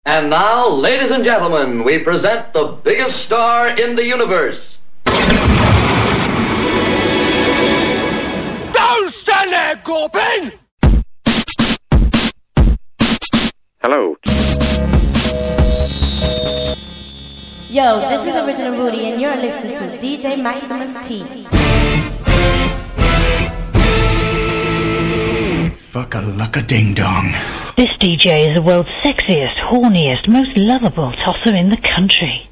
And now, ladies and gentlemen, we present the biggest star in the universe. Don't stand there, Corbin! Hello. Yo, this is Original Rudy, and you're listening to DJ Maximus T. Fuck-a-luck-a-ding-dong. This DJ is the world's sexiest, horniest, most lovable tosser in the country.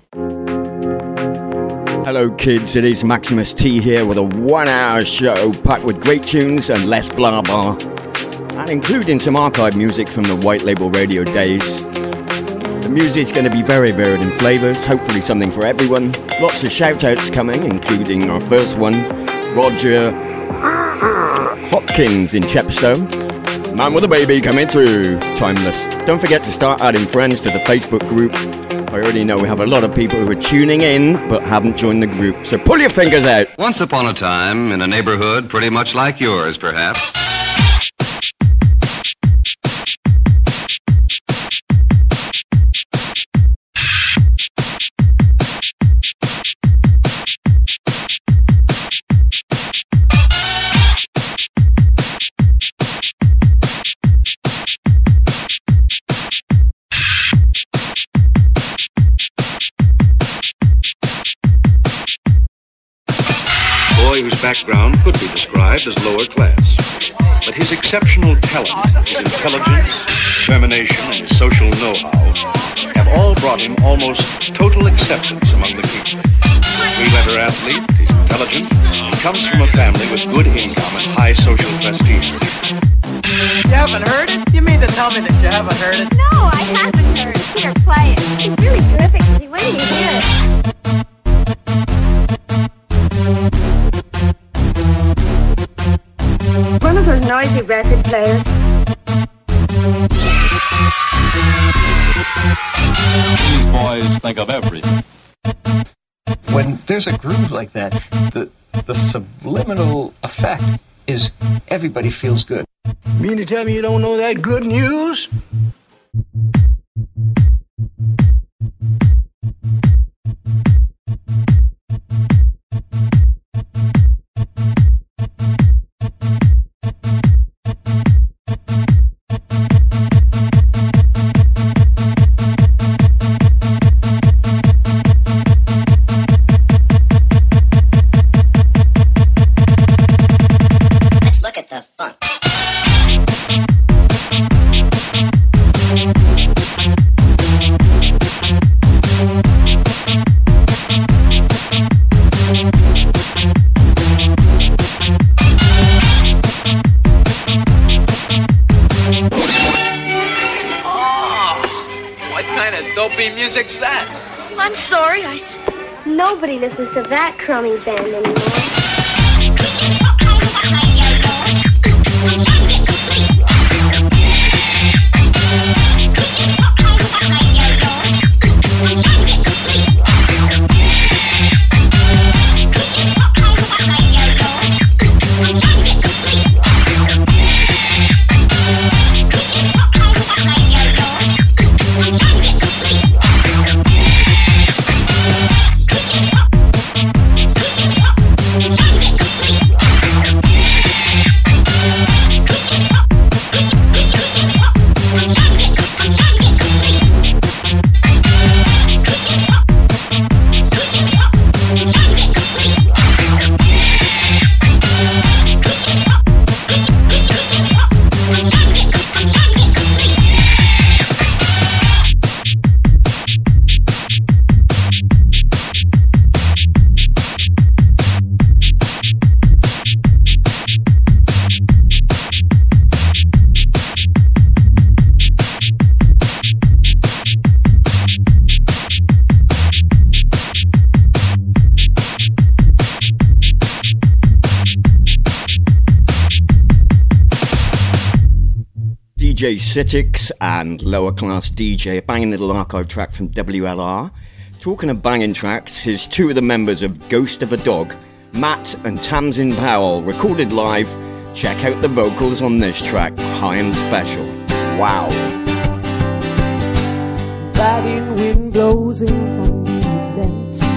Hello kids, it is Maximus T here with a 1-hour show packed with great tunes and less blah blah, and including some archive music from the White Label Radio days. The music's going to be very varied in flavours, hopefully something for everyone. Lots of shout-outs coming, including our first one, Roger Hopkins in Chepstow. Man with a baby coming through, timeless. Don't forget to start adding friends to the Facebook group. I already know we have a lot of people who are tuning in but haven't joined the group, so pull your fingers out. Once upon a time, in a neighborhood pretty much like yours, perhaps. Whose background could be described as lower class, but his exceptional talent, his intelligence, determination, and his social know-how have all brought him almost total acceptance among the people. Three-letter athlete, he's intelligent, he comes from a family with good income and high social prestige. You haven't heard it? You mean to tell me that you haven't heard it? No, I haven't heard it. Here, play it. It's really terrific. When do you hear it? One of those noisy record players. These boys think of everything. When there's a groove like that, the subliminal effect is everybody feels good. Mean to tell me you don't know that good news? Music's that? I'm sorry, nobody listens to that crummy band anymore. DJ Citix and Lower Class DJ, a banging little archive track from WLR. Talking of banging tracks, here's two of the members of Ghost of a Dog, Matt and Tamsin Powell, recorded live. Check out the vocals on this track, High and Special. Wow. biting wind blows in from the Atlantic.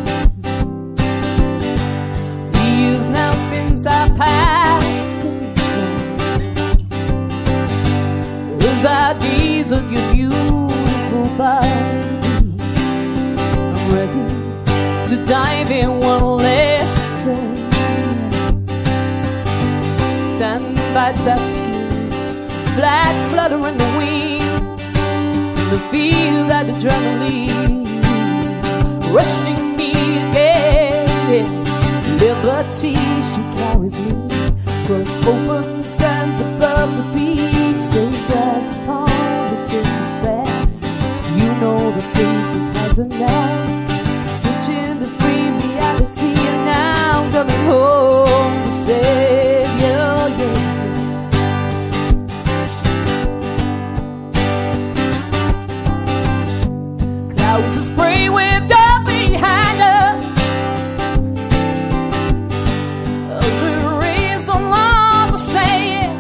3 years now since I passed those ideas of your beautiful body. I'm ready to dive in one last time. Sand bites our skin, flags flutter in the wind. The feel that adrenaline rushing me again. Liberty, she carries me. Cross open stands above the beach. Shades eyes upon the city fair. You know the fate just hasn't left. Searching the free reality, and now I'm coming home to save you. Yeah. Clouds of spray whipped up behind us. As we race along the sand,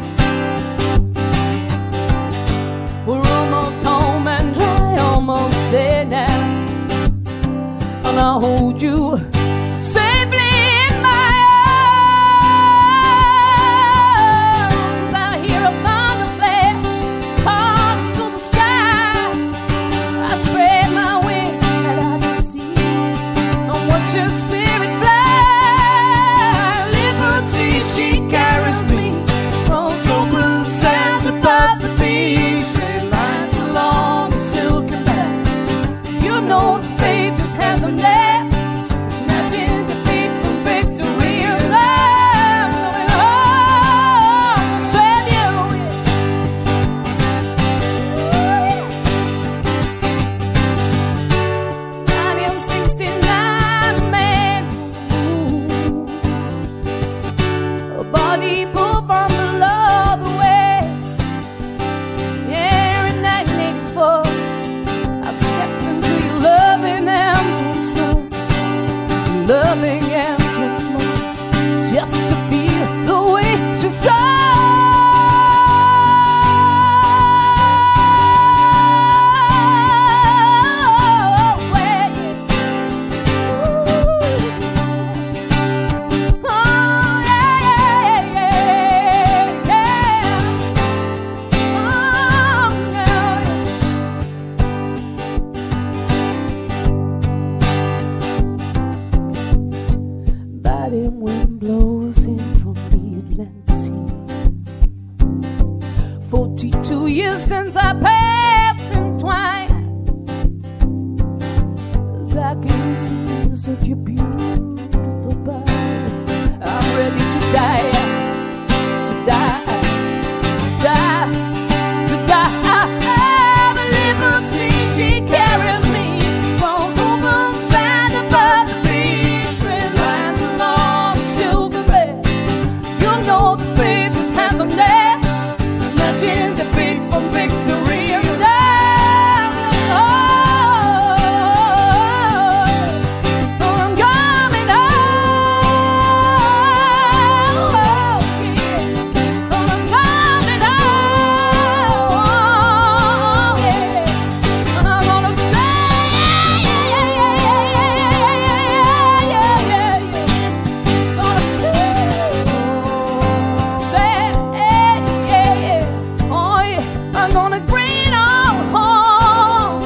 we're almost home and dry, almost there now. And I'll hold you safely in my arms. I hear a thunder flare, cars fill the sky. I spread my wings and I can see and watch your spirit fly. Liberty, she carries me from open sands above the beach. Straight lines along the silken back. You know the fate just hasn't left. Snatching defeat from victory and love. Coming home to save you. Yeah. 1969, man. Ooh. A body pulled from below the waves. Yeah, in 1984, I stepped into your loving arms once more. Loving arms once more. Just to feel the way she saw. Biting wind blows in from the Atlantic. 42 years since I passed in twine. As I can such a beautiful body. I'm ready to die, to die, to die, to die. The liberty she carries me from open sand above the beach. Straight lines along the silken bed. You know the fate just hasn't left. Snatching defeat from victory and love. Oh, I'm coming home. Yeah. I'm coming home. Yeah. And I'm gonna say, gonna say, oh yeah, I'm gonna bring on home.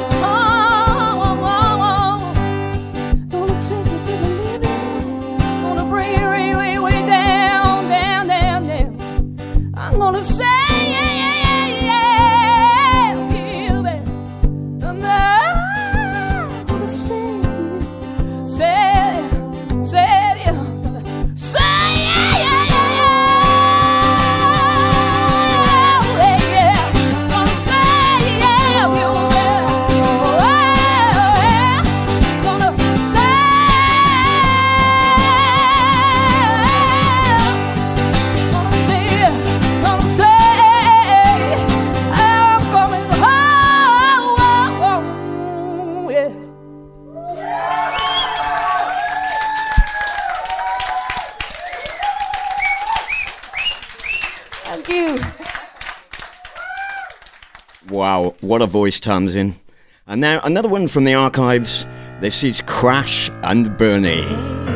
Gonna take it to the limit. Gonna bring it way down, down, down, down. I'm gonna say, and I'm gonna Wow, what a voice, Tamsin. And now another one from the archives. This is Crash and Bernie.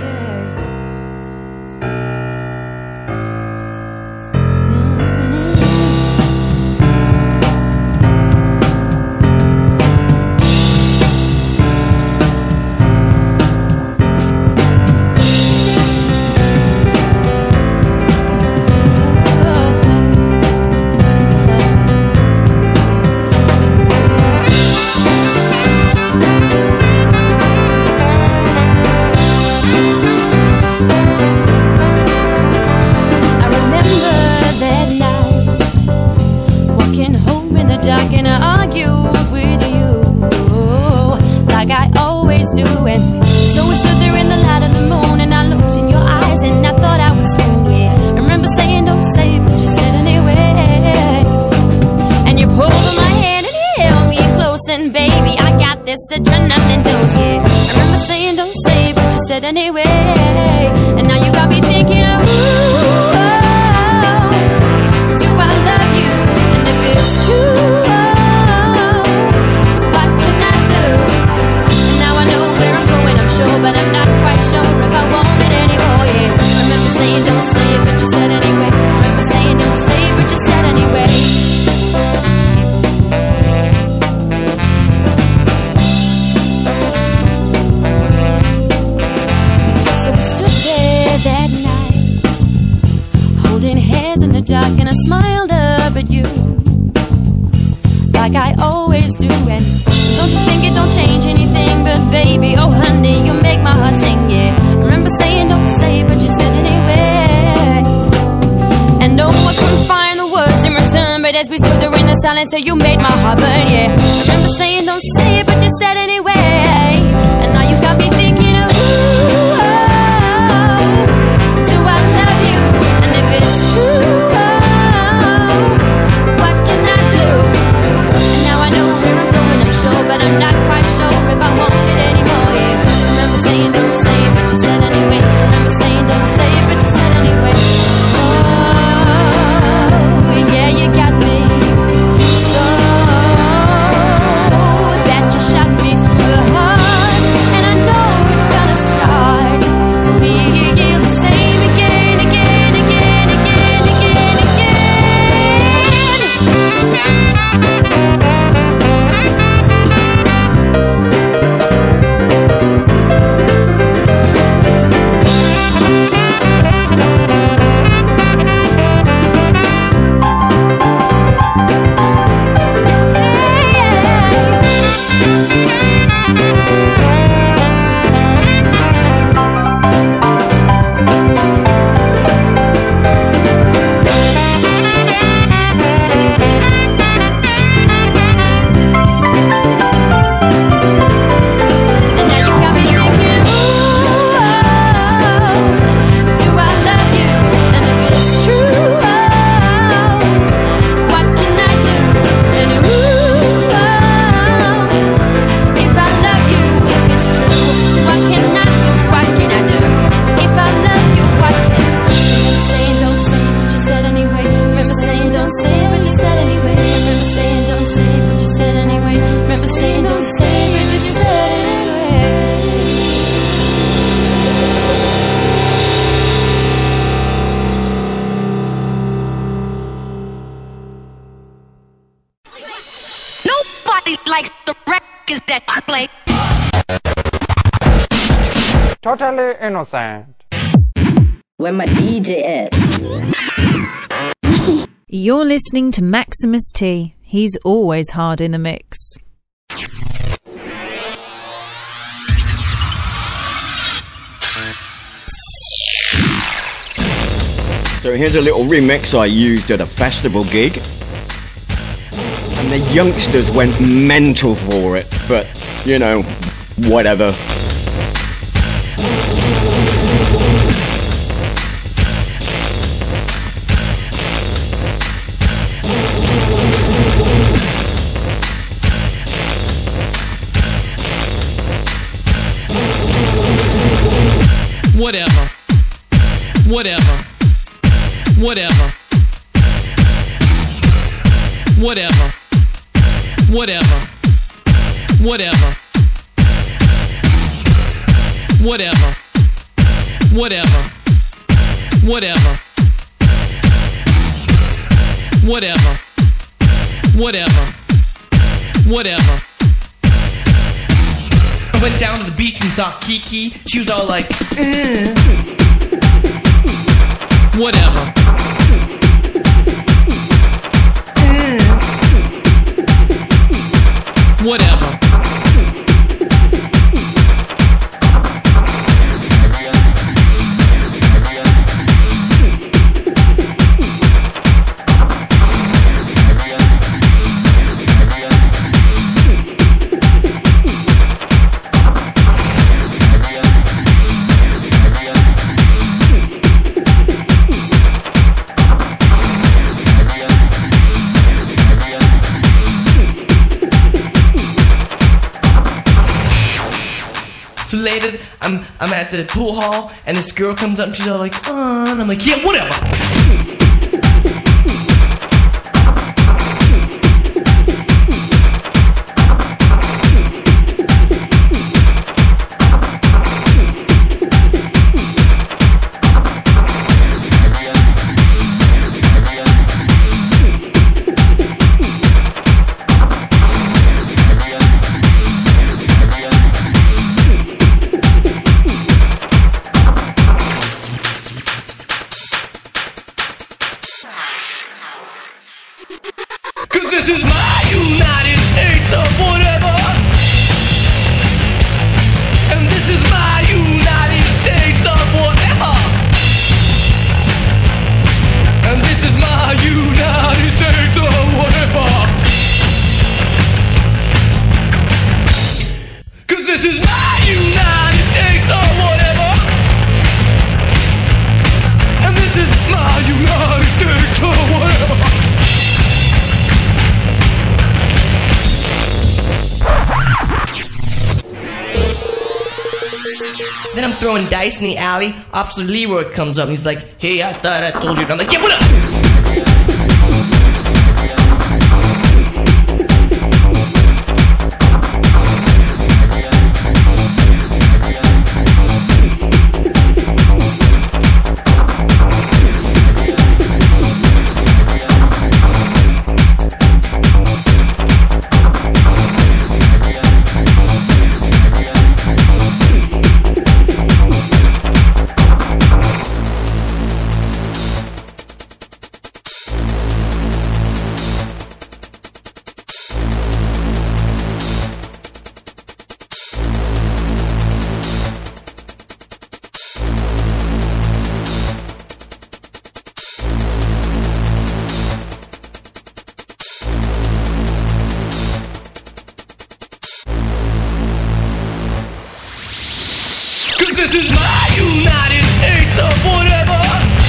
Adrenaline dose, yeah. I remember saying don't say, but you said anyway. And now you got me thinking, oh, do I love you? And if it's true, what can I do? And now I know where I'm going, I'm sure, but I'm not quite sure if I want it anymore, yeah. I remember saying don't say it, but you said anyway. I remember saying don't say it, but you said anyway. Dark and I smiled up at you like I always do. And don't you think it don't change anything, but baby, oh honey, you make my heart sing, yeah. I remember saying don't say, but you said anyway. And no, I couldn't find the words in return, but as we stood there in the silence, you made my heart burn, yeah. I remember saying don't say it, but you said anyway. And now you got me thinking, oh, do I love you? And if it's true, but I'm not quite sure if I want it anymore, yeah. I remember saying don't say it, but you said anyway. I remember saying don't say it, but you said anyway. Oh, yeah, you got me so that you shot me through the heart. And I know it's gonna start to feel the same again, again, again, again, again, again. Totally innocent. Where my DJ at? You're listening to Maximus T. He's always hard in the mix. So here's a little remix I used at a festival gig. And the youngsters went mental for it, but, you know, whatever. Whatever. Whatever. Whatever. Whatever. Whatever. whatever, whatever, whatever, whatever, whatever, whatever, whatever. I went down to the beach and saw Kiki. She was all like, whatever. Whatever. So later, I'm at the pool hall, and this girl comes up and she's all like, and I'm like, yeah, whatever. This is my United States of whatever. And this is my United States of whatever. And this is my United States of whatever. 'Cause this is my United States of whatever. And this is my United States of whatever. Then I'm throwing dice in the alley. Officer Leroy comes up and he's like, hey, I thought I told you. And I'm like, yeah, what up? This is my United States of whatever.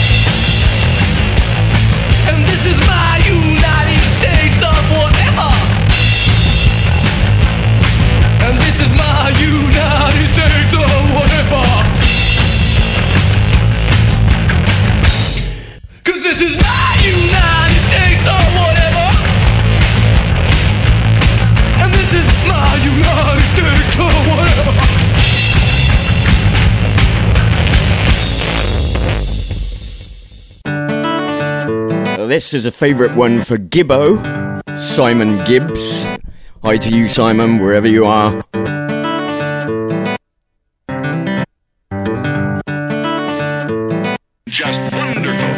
And this is my United States of whatever. And this is my United States of whatever. 'Cause this is my United States of whatever. And this is my United States of whatever. This is a favourite one for Gibbo, Simon Gibbs. Hi to you, Simon, wherever you are. Just wonderful.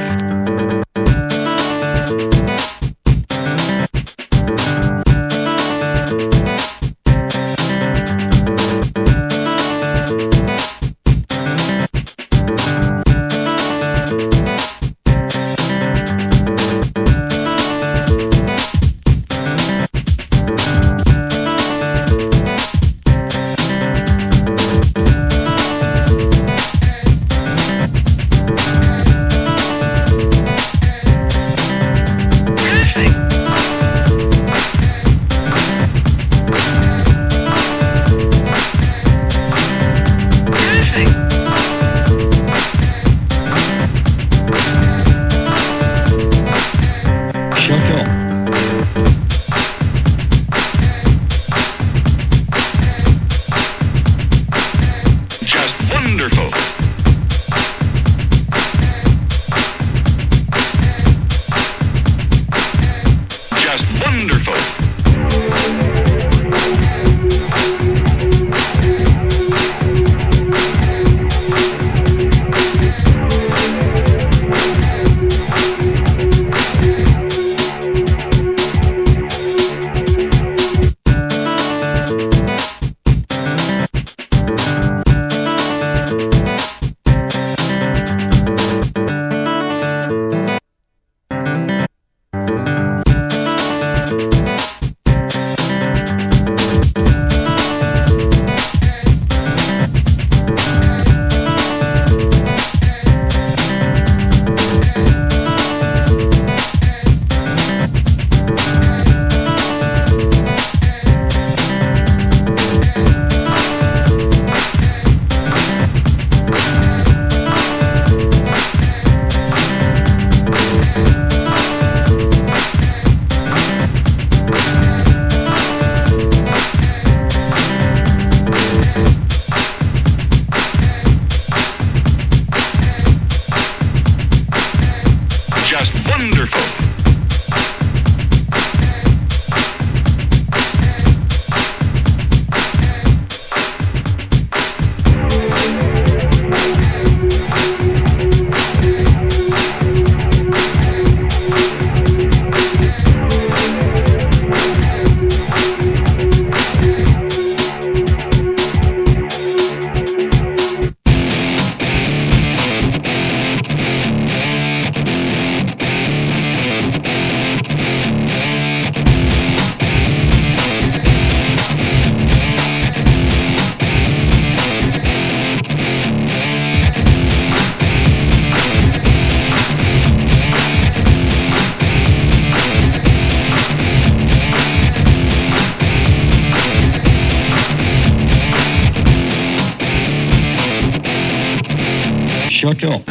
shut up.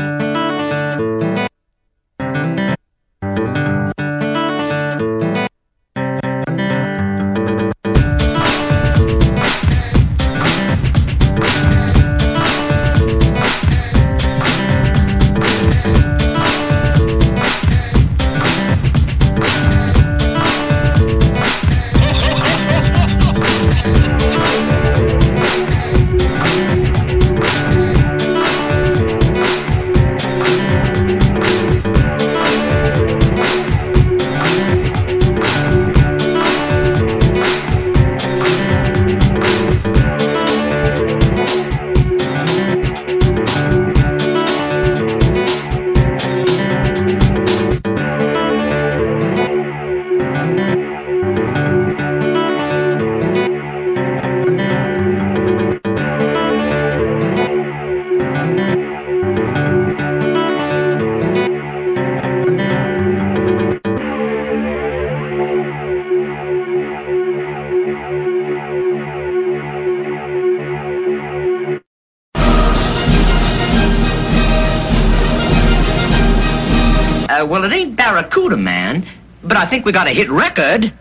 Well, it ain't Barracuda Man, but I think we got a hit record.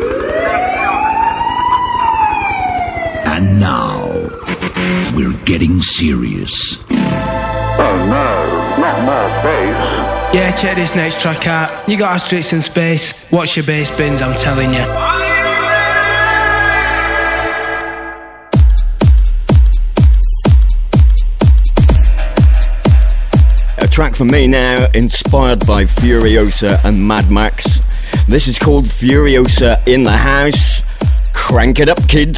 And now, we're getting serious. Oh no, not more bass. Yeah, check this next track out. You got Asterix in space. Watch your bass bins, I'm telling you. A track for me now, inspired by Furiosa and Mad Max. This is called Furiosa in the House. Crank it up, kids.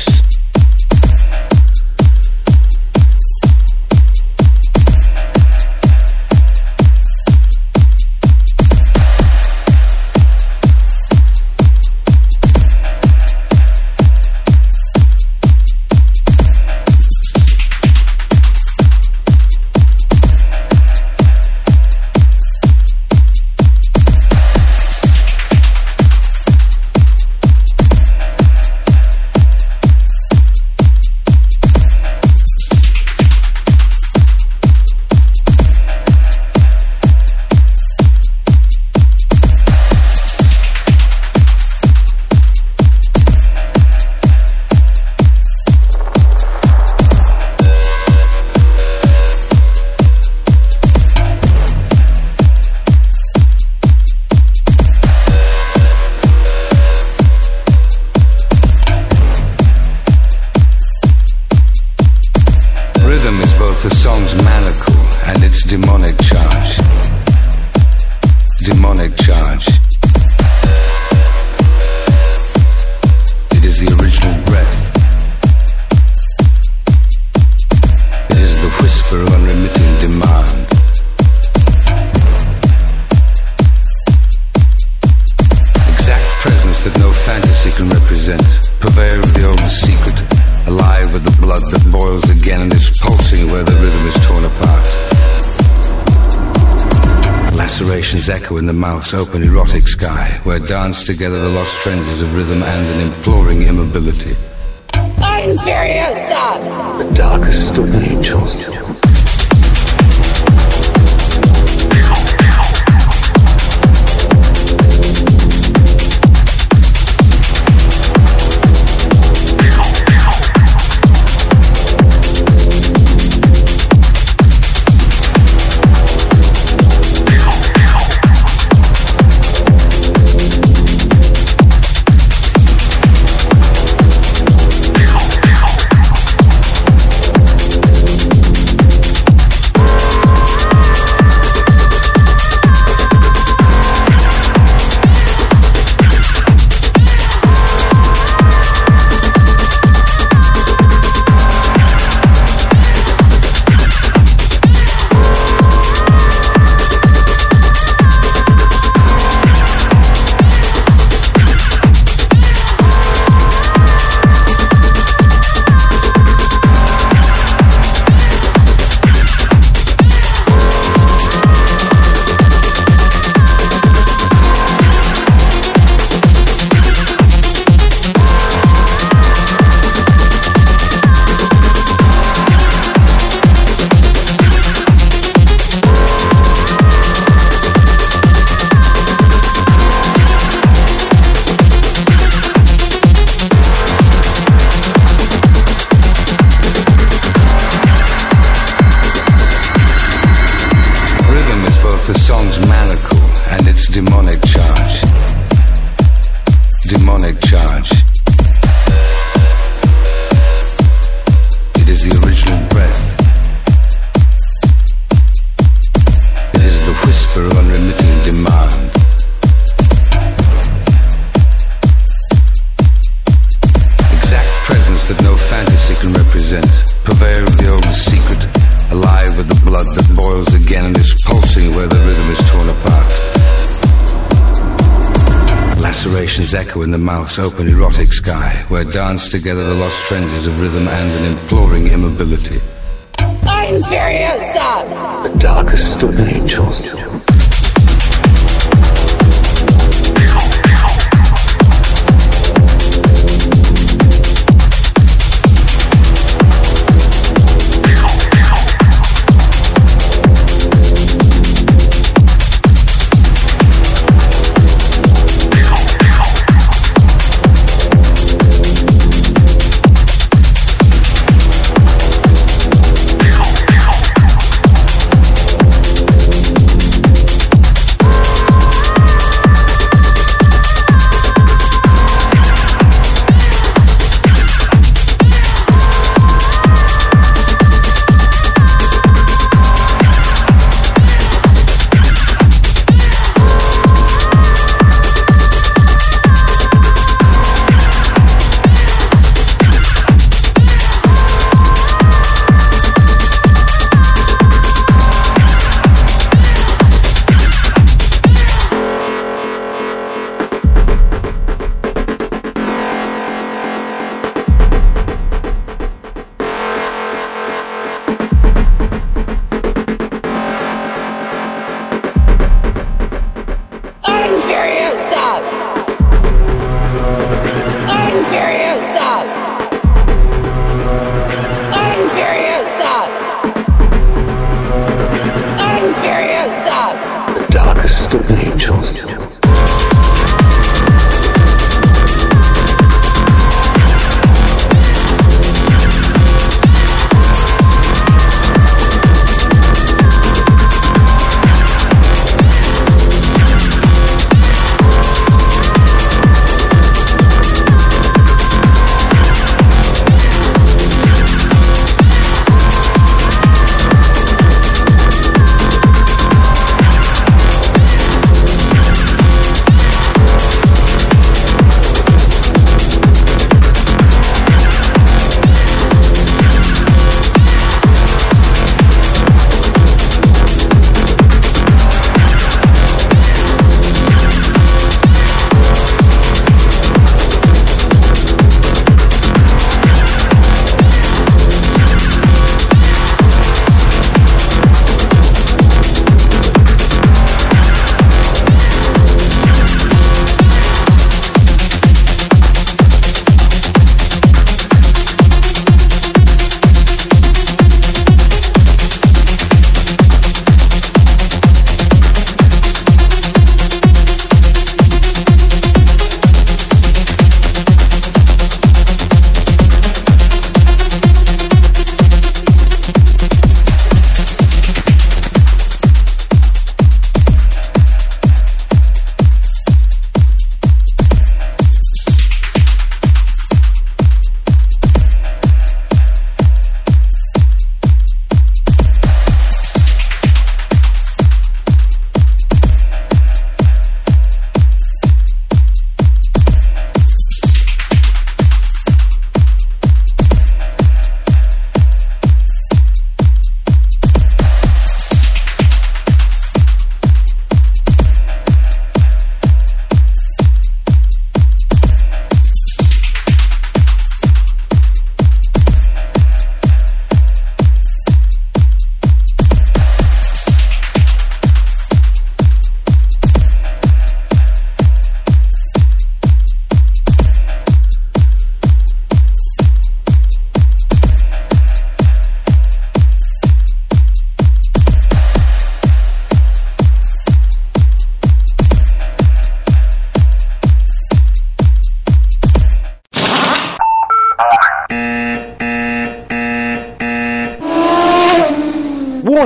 Echo in the mouth's open erotic sky, where dance together the lost frenzies of rhythm and an imploring immobility. I'm Furiosa! The darkest of angels. the song's manacle and its demonic charge. Demonic charge. It is the original breath. It is the whisper of unremitting demand. Exact presence that no fantasy can represent. Purveyor of the old secret, alive with the blood that boils again and is pulsing where the rhythm is torn apart. Lacerations echo in the mouth's open erotic sky, where dance together the lost frenzies of rhythm and an imploring immobility. I'm Furiosa! The darkest of angels.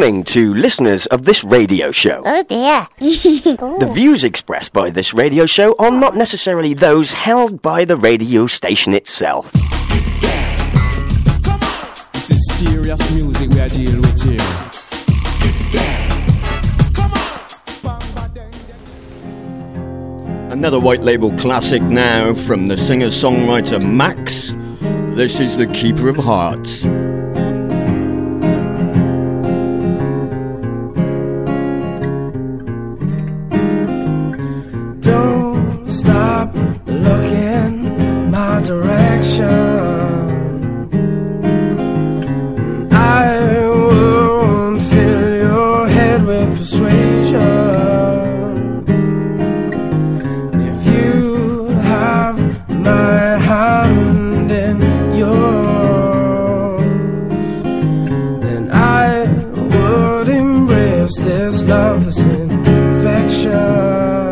Warning to listeners of this radio show. Oh dear. The views expressed by this radio show are not necessarily those held by the radio station itself. This is serious music we are dealing with here. Another white label classic now from the singer-songwriter Max. This is The Keeper of Hearts. Don't stop looking my direction. I won't fill your head with persuasion. If you have my hand in yours, then I would embrace this love, this infection.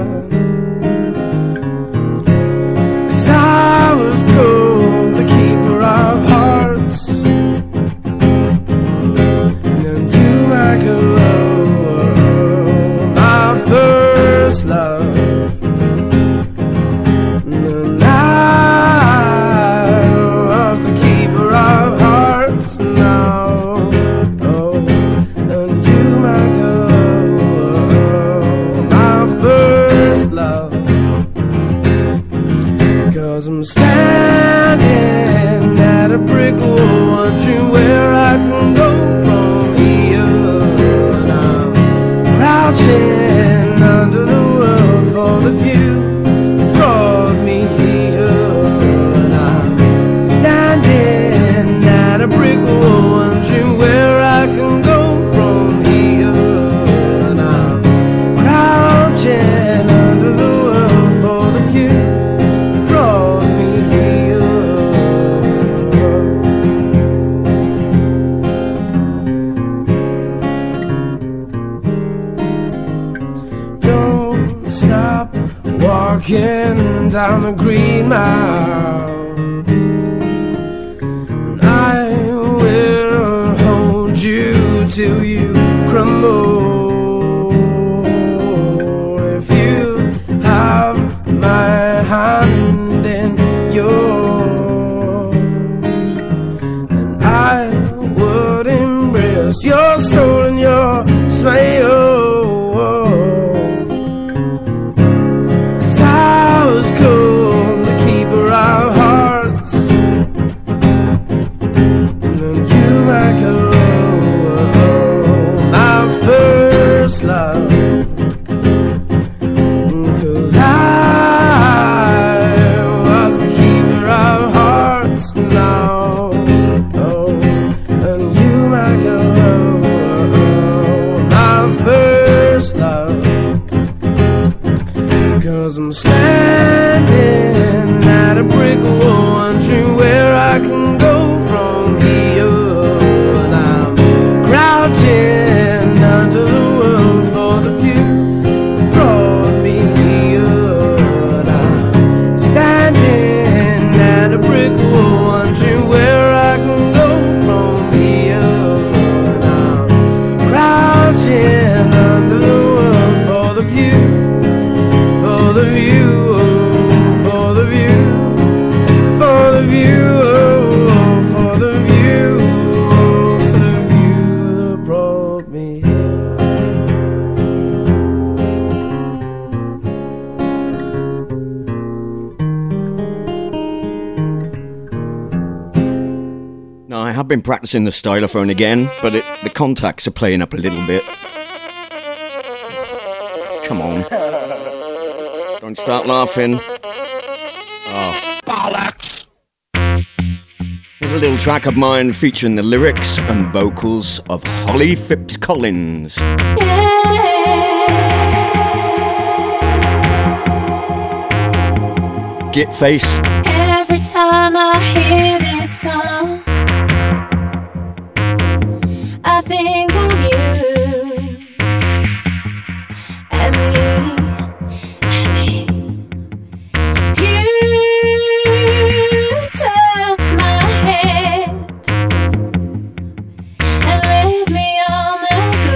I'm standing at a brick wall, wondering where I can go from here. And I'm crouching under the world for the view brought me here. And I'm standing at a brick wall, wondering where I can go from here. And I'm crouching under the world for the view. Walking down the Green Mile, and I will hold you till you crumble. If you have my hand in yours, then I would embrace your soul and your smile. I'm standing at a brick wall, wondering where I can go from here. And I'm crouching under the world for the view brought me here. And I'm standing at a brick wall, wondering where I can go from here. And I'm crouching under the world for the view. For the view, for the view, for the view, for the view, for the view that brought me here. Now, I have been practicing the stylophone again, but the contacts are playing up a little bit. Come on. Don't start laughing. Oh. Bollocks! Here's a little track of mine featuring the lyrics and vocals of Holly Phipps Collins. Git Face. Every time I hear this song, I think of you and me. Took my hand and led me on the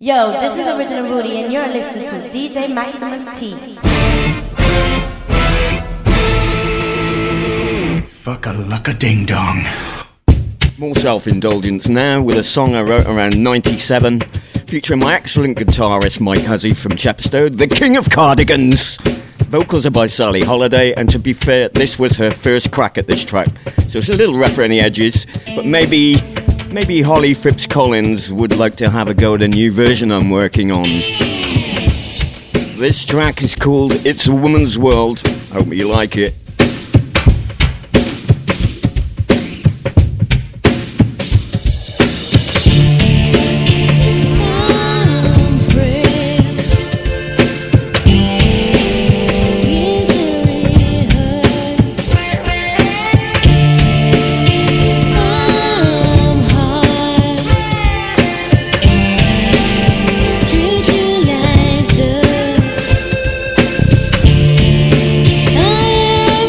Yo, this is Original Rudy, and you're listening to DJ Maximus T. Fuck-a-luck-a-ding-dong. More self-indulgence now with a song I wrote around 97, featuring my excellent guitarist Mike Hussey from Chepstow, the King of Cardigans. Vocals are by Sally Holiday, and to be fair, this was her first crack at this track, so it's a little rough around the edges, but maybe Holly Phipps Collins would like to have a go at a new version I'm working on. This track is called It's a Woman's World. Hope you like it. I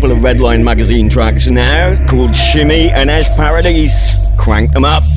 couple of Redline magazine tracks now called Shimmy and Ash Paradise. Crank them up.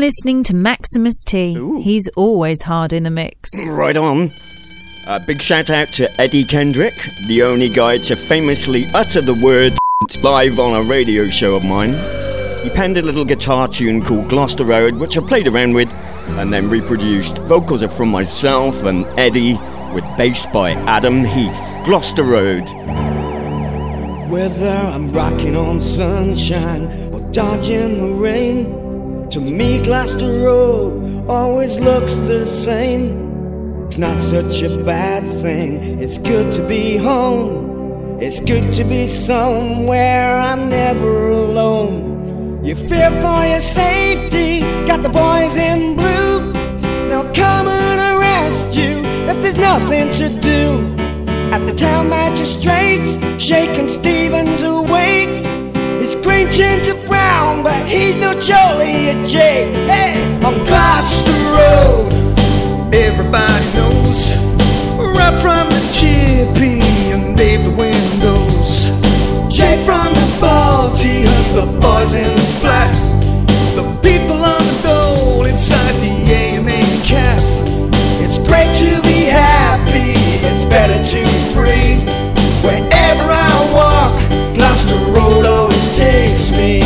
listening to Maximus T. He's always hard in the mix. Right on. Big shout out to Eddie Kendrick, the only guy to famously utter the word live on a radio show of mine. He penned a little guitar tune called Gloucester Road, which I played around with and then reproduced. Vocals are from myself and Eddie, with bass by Adam Heath. Gloucester Road. Whether I'm rocking on sunshine or dodging the rain, to me Gloucester Road always looks the same. It's not such a bad thing, it's good to be home. It's good to be somewhere I'm never alone. You fear for your safety, got the boys in blue. They'll come and arrest you if there's nothing to do. At the town magistrates, Shakin' Stevens awaits. He's green tinted brown, but he's no Joliet J. Hey, on Gloucester Road, everybody knows, right from the chippy and David windows, Jay from the Balti, the boys in the flat, the people on the dole inside the A&A Caf. It's great to be happy, it's better to be free. Wherever I walk, Gloucester Road always takes me.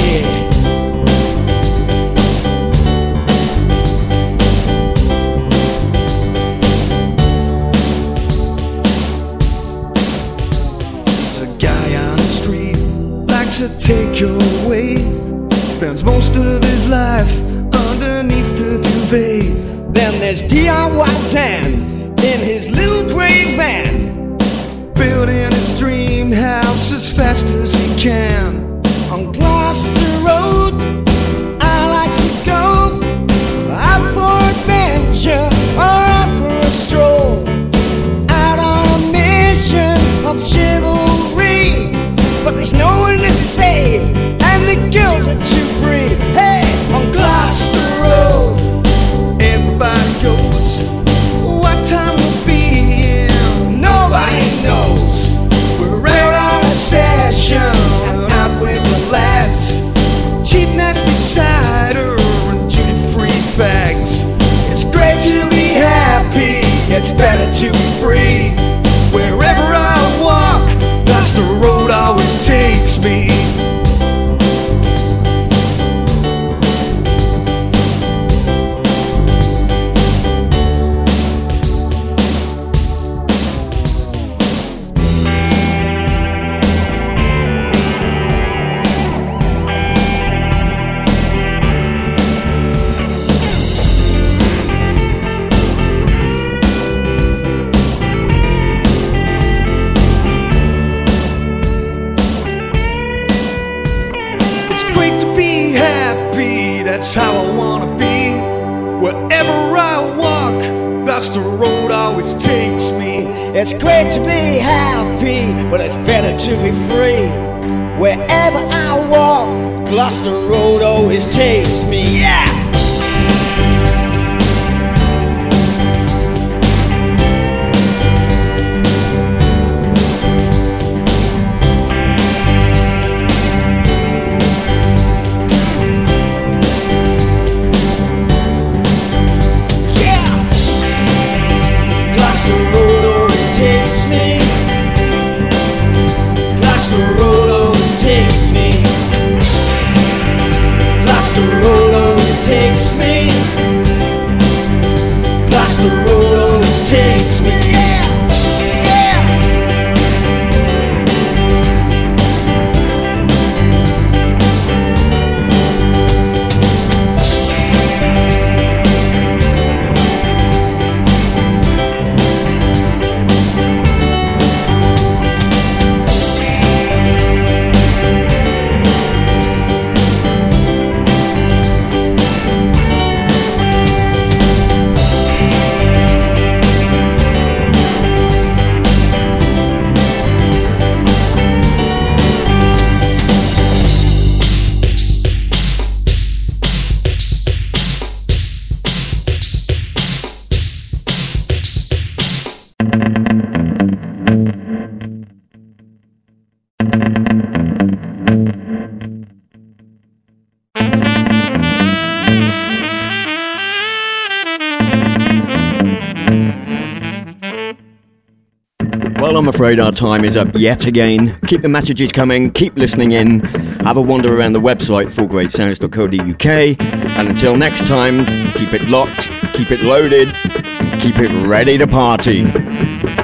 There's a guy on the street, likes to take your way, spends most of his life underneath the duvet. Then there's Dion Whitetan in his little gray van, building his dream house as fast as he can. On Gloucester Road, I like to go out for adventure or out for a stroll, out on a mission of chivalry. But there's no one to save, and the girls are too free. Hey, on Gloucester Road, everybody goes. What time we'll be in, nobody knows. We're out on a session, out with the lads, cheap nasty cider and duty-free fags. It's great to be happy, it's better to be free. Wherever I walk, that's the road always takes me. That's how I wanna be. Wherever I walk, Gloucester Road always takes me. It's great to be happy, but it's better to be free. Wherever I walk, Gloucester Road always takes me. Yeah! Road always Well, I'm afraid our time is up yet again. Keep the messages coming, keep listening in, have a wander around the website, fullgradesounds.co.uk, and until next time, keep it locked, keep it loaded, and keep it ready to party.